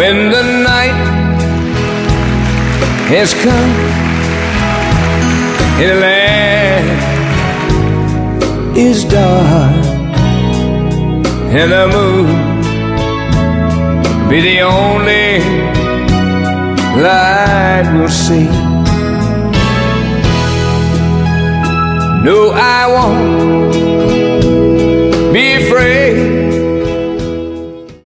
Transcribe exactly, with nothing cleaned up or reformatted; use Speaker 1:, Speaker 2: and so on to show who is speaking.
Speaker 1: when the night has come and the land is dark and the moon be the only light we'll see. No, I won't